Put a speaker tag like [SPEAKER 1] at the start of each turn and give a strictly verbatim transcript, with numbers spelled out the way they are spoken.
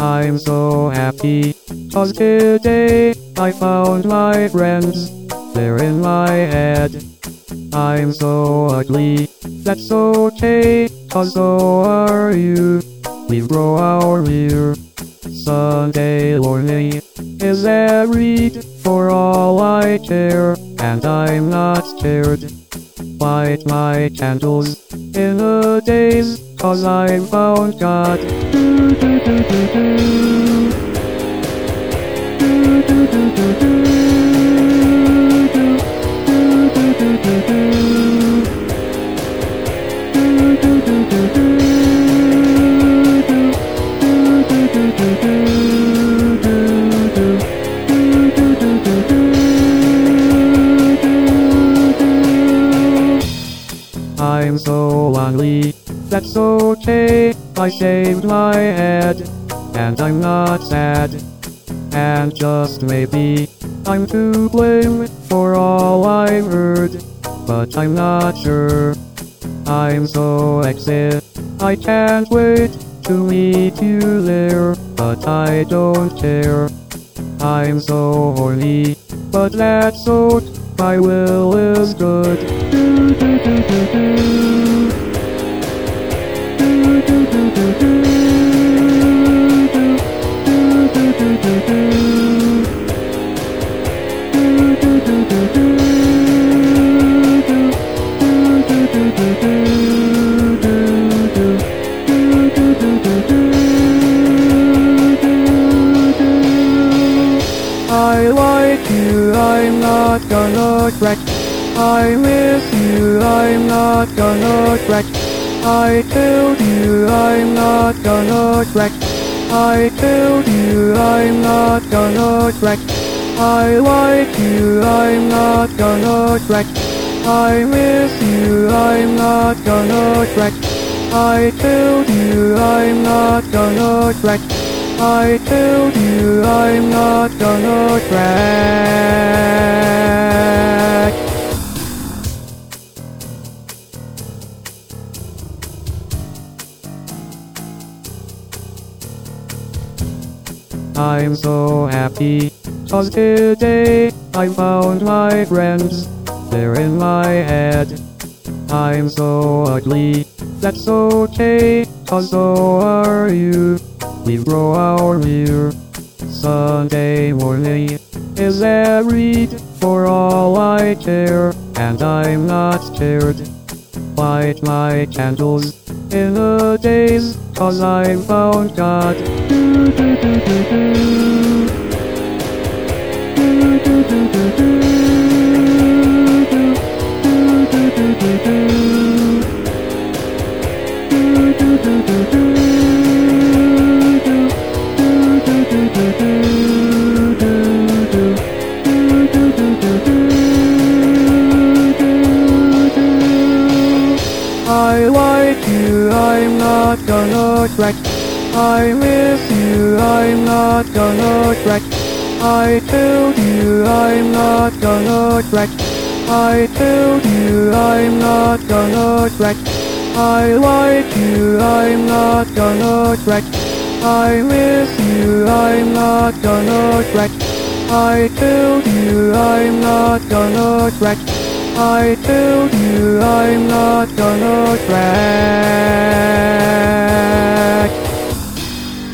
[SPEAKER 1] I'm so happy, 'cause today I found my friends. They're in my head. I'm so ugly, that's okay, 'cause so are you. We grow our hair. Sunday morning is every for all I care, and I'm not scared. Light my candles in a daze, 'cause I found God. Do, do, do, do, do. Do, do, do, do, do. Do, do, do, do, do. Do, do, do, do, do. I'm so lonely, that's okay, I shaved my head, and I'm not sad. And just maybe, I'm to blame for all I've heard, but I'm not sure. I'm so excited, I can't wait to meet you there, but I don't care. I'm so horny, but that's okay, my will is good. Do, do, do, do, do. Do, do, do, do, do. Do, do, do, do, do. Do, do, do, do, do. Do, do, do, do, do. I like you, I'm not gonna crack. I miss you, I'm not gonna crack. I told you I'm not gonna crack. I told you I'm not gonna crack. I like you, I'm not gonna crack. I miss you, I'm not gonna crack. I told you I'm not gonna crack. I told you I'm not gonna crack. I'm so happy, 'cause today I found my friends. They're in my head. I'm so ugly, that's okay, 'cause so are you. We grow our hair. Sunday morning is every for all I care, and I'm not scared. Light my candles in a daze, 'cause I found God. Do, do, do, do, do. Do, do, do, do, do. Do, do, do, do, do. Do, do, do, do, do. I like you, I'm not gonna crack. I miss you, I'm not gonna crack. I told you I'm not gonna crack. I told you I'm not gonna crack. I like you, I'm not gonna crack. I miss you, I'm not gonna crack. I told you I'm not gonna crack. I told you I'm not gonna crack.